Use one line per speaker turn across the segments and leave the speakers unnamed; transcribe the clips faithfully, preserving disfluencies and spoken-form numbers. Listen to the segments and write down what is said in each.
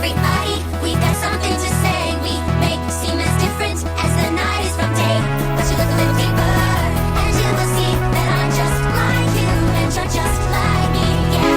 everybody, we got something to say. We may seem as different as the night is from day, but you look a little deeper, and you will see that I'm just like you, and you're just like me, yeah.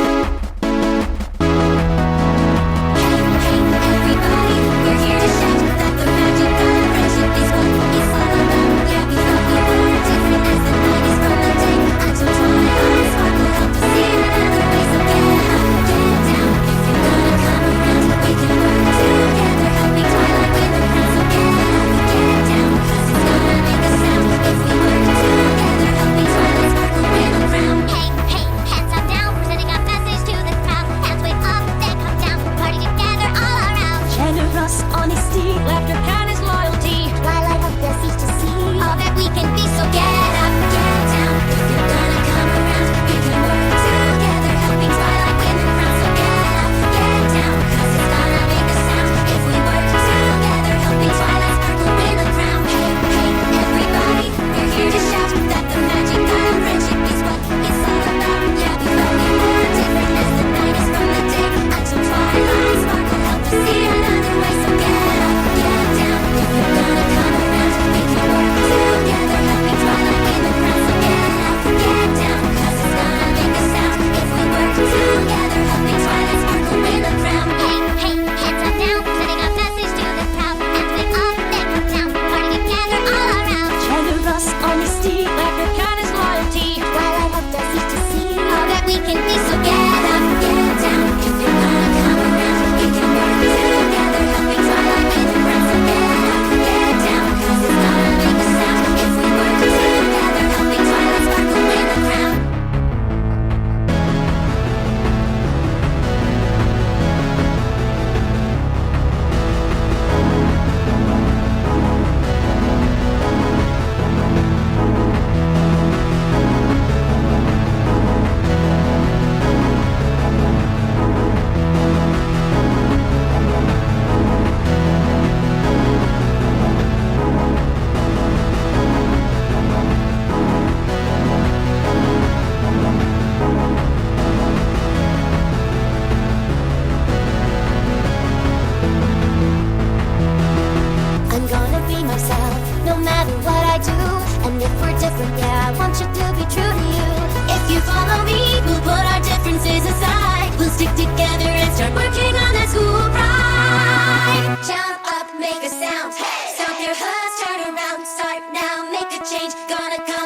Hey, hey, everybody, we're here to shout that the magic of friendship is what it's all about. Yeah, we thought we were different as the night is from the day, until twilight sparkle help us see another way. So get up, get down, if you're gonna come around, we can work together, helping twilight win the crown. So get up, get down, 'cause it's gonna make a sound if we work together, helping twilight sparkle win the crown.
Hey, hey, hands up down, we're sending a message to the crowd. Hands wave up, then come down, party together all around.
Generous honesty, laughter, kindness, loyalty.
Twilight of the sea to see.
All that we can be, so get up, get down, if you're gonna come around, we can work together, helping twilight win the crown. So get up, get down, 'cause it's gonna make a sound if we work together, helping twilight sparkle win the crown. Hey, hey, everybody, we're here to shout that the magic of friendship is what it's all about. Yeah, we thought we were different as the night is from the day, until twilight sparkle help us see another way. So get up, get down, if you're gonna come around, we can work together, helping twilight win the crown. So get up, get down, 'cause it's gonna make a sound if we work together, helping twilight sparkle win the crown.
Hey, hey, hands up down, we're sending a message to the crowd. Hands wave up, then come down, party together all around.
Generous honesty, laughter, kindness, loyalty.
Twilight of the sea to see.
All that we can be, so get up, get down, if you're gonna come around, we can work together, helping twilight win the crown. So get up, get down, 'cause it's gonna make a sound if we work together, helping twilight sparkle win the crown.
I'm gonna be myself, no matter what I do. And if we're different, yeah, I want you to be true to you.
If you follow me, we'll put our differences aside. We'll stick together and start working on that school pride. Jump up, make a sound. Stomp your hoods, turn around, start now, make a change. Gonna come